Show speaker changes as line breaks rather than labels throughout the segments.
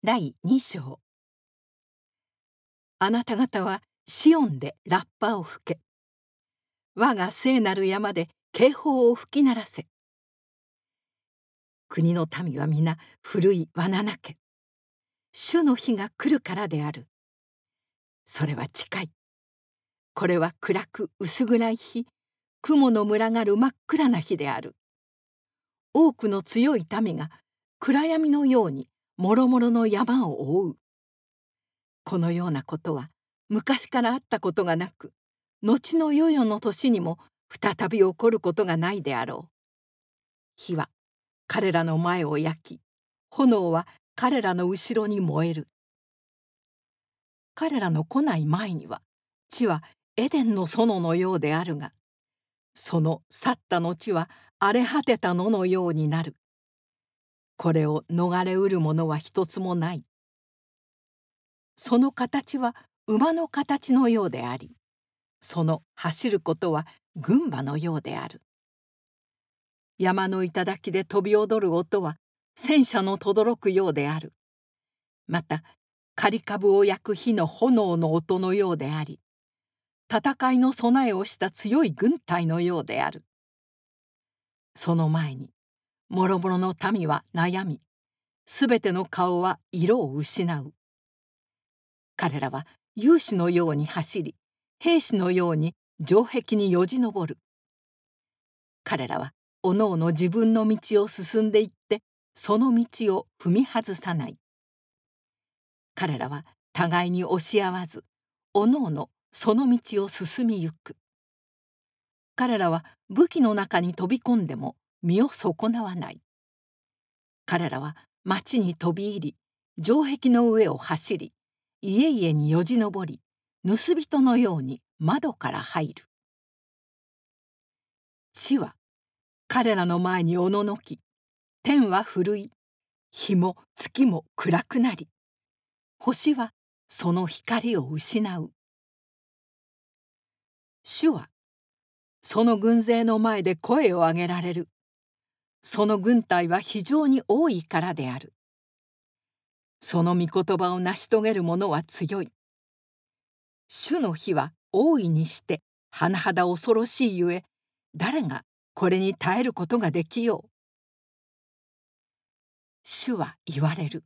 第2章。あなた方はシオンでラッパを吹け。我が聖なる山で警報を吹き鳴らせ。国の民は皆古い罠なけ。主の日が来るからである。それは近い。これは暗く薄暗い日、雲の群がる真っ暗な日である。多くの強い民が暗闇のようにもろもろの山を覆う。このようなことは昔からあったことがなく、後の世々の年にも再び起こることがないであろう。火は彼らの前を焼き、炎は彼らの後ろに燃える。彼らの来ない前には、地はエデンの園のようであるが、その去った後は荒れ果てた野のようになる。これを逃れうるものは一つもない。その形は馬の形のようであり、その走ることは軍馬のようである。山の頂で飛び踊る音は戦車の轟くようである。また刈り株を焼く火の炎の音のようであり、戦いの備えをした強い軍隊のようである。その前にもろもろの民は悩み、すべての顔は色を失う。彼らは勇士のように走り、兵士のように城壁によじ登る。彼らはおのおの自分の道を進んでいって、その道を踏み外さない。彼らは互いに押し合わず、おのおのその道を進みゆく。彼らは武器の中に飛び込んでも身を損なわない。彼らは町に飛び入り、城壁の上を走り、家々によじ登り、盗人のように窓から入る。地は彼らの前におののき、天は震い、日も月も暗くなり、星はその光を失う。主はその軍勢の前で声を上げられる。その軍隊は非常に多いからである。その御言葉を成し遂げる者は強い。主の日は大いにして甚だ恐ろしいゆえ、誰がこれに耐えることができよう。主は言われる。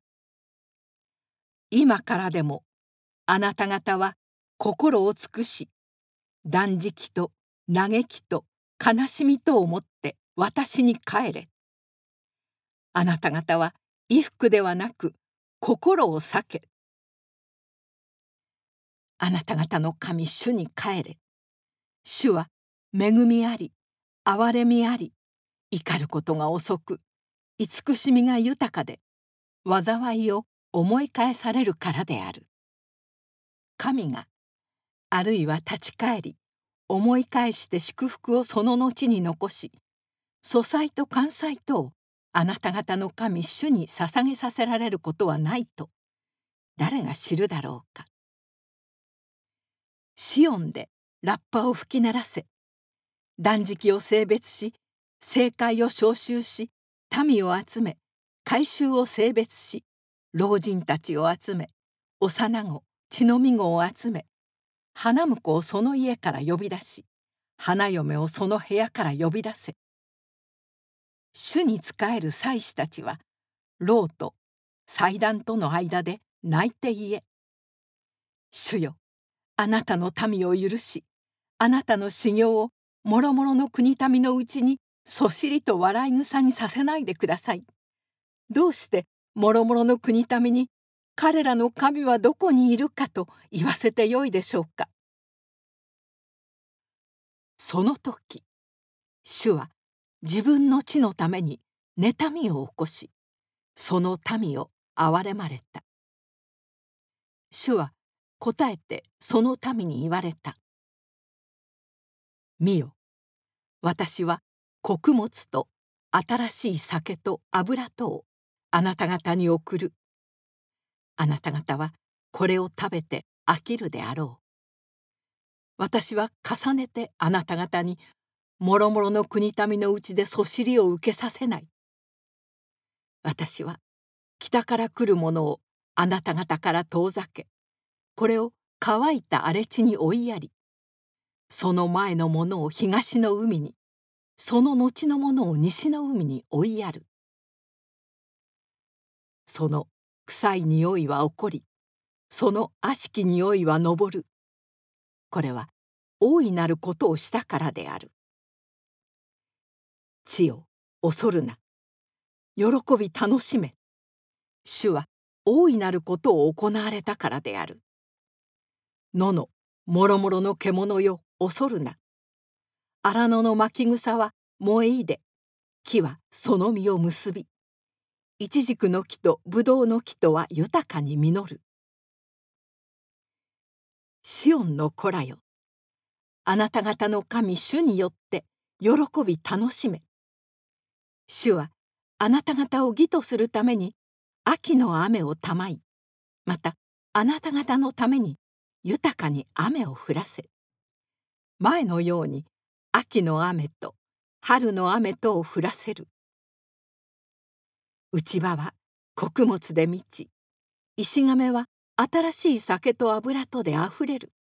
今からでもあなた方は心を尽くし、断食と嘆きと悲しみとをもって私に帰れ。あなた方は衣服ではなく心を裂け。あなた方の神主に帰れ。主は恵みあり、憐れみあり、怒ることが遅く、慈しみが豊かで、災いを思い返されるからである。神が、あるいは立ち返り、思い返して祝福をその後に残し、素祭と燔祭とをあなた方の神主に捧げさせられることはないと、誰が知るだろうか。シオンでラッパを吹き鳴らせ。断食を聖別し、政界を召集し、民を集め、改宗を聖別し、老人たちを集め、幼子、血のみ子を集め、花婿をその家から呼び出し、花嫁をその部屋から呼び出せ。主に仕える祭司たちは、牢と祭壇との間で泣いて言え。主よ、あなたの民を許し、あなたの修行をもろもろの国民のうちにそしりと笑い草にさせないでください。どうしてもろもろの国民に彼らの神はどこにいるかと言わせてよいでしょうか。その時、主は自分の地のために妬みを起こし、その民を憐れまれた。主は答えてその民に言われた。見よ、私は穀物と新しい酒と油とをあなた方に送る。あなた方はこれを食べて飽きるであろう。私は重ねてあなた方にもろもろの国民のうちでそしりを受けさせない。私は北から来るものをあなた方から遠ざけ、これを乾いた荒れ地に追いやり、その前のものを東の海に、その後のものを西の海に追いやる。その臭い匂いは起こり、その悪しき匂いは上る。これは大いなることをしたからである。地よ、恐るな。喜び楽しめ。主は大いなることを行われたからである。野のもろもろの獣よ、恐るな。荒野の巻き草は燃えいで、木はその実を結び、イチジクの木とブドウの木とは豊かに実る。シオンの子らよ、あなた方の神主によって喜び楽しめ。主はあなた方を義とするために秋の雨をたまい、またあなた方のために豊かに雨を降らせ、前のように秋の雨と春の雨とを降らせる。内場は穀物で満ち、石亀は新しい酒と油とであふれる。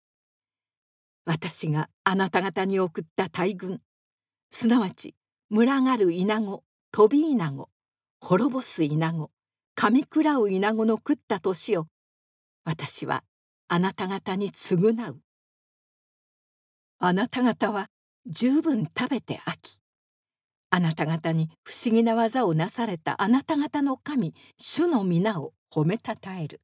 私があなた方に送った大軍、すなわち群がるイナゴ、飛びイナゴ、滅ぼすイナゴ、噛み食らうイナゴの食った年を、私はあなた方に償う。あなた方は十分食べて飽き、あなた方に不思議な技をなされたあなた方の神、主の皆を褒めたたえる。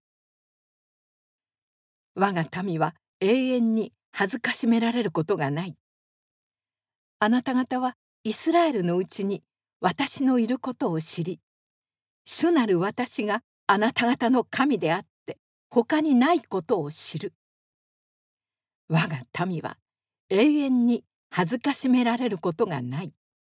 我が民は永遠に恥ずかしめられることがない。あなた方はイスラエルのうちに私のいることを知り、主なる私があなた方の神であって他にないことを知る。我が民は永遠に恥ずかしめられることがない。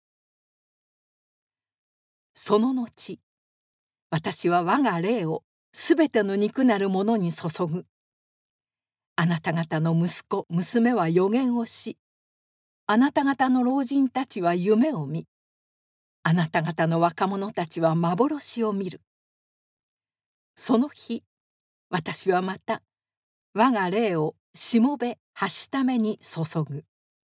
その後、私は我が霊をすべての肉なるものに注ぐ。あなた方の息子娘は預言をし、あなた方の老人たちは夢を見、あなた方の若者たちは幻を見る。その日、私はまた我が霊をしもべはしために注ぐ。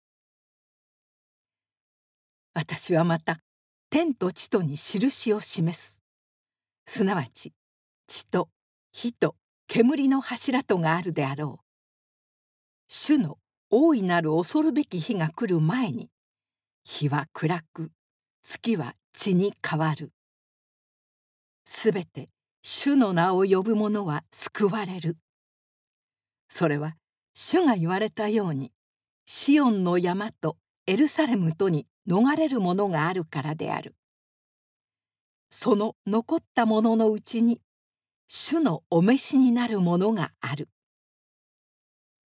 私はまた天と地とに印を示す。すなわち血と火と煙の柱とがあるであろう。主の大いなる恐るべき日が来る前に、日は暗く、月は血に変わる。すべて主の名を呼ぶ者は救われる。それは主が言われたように、シオンの山とエルサレムとに逃れるものがあるからである。その残ったもののうちに主のお召しになるものがある。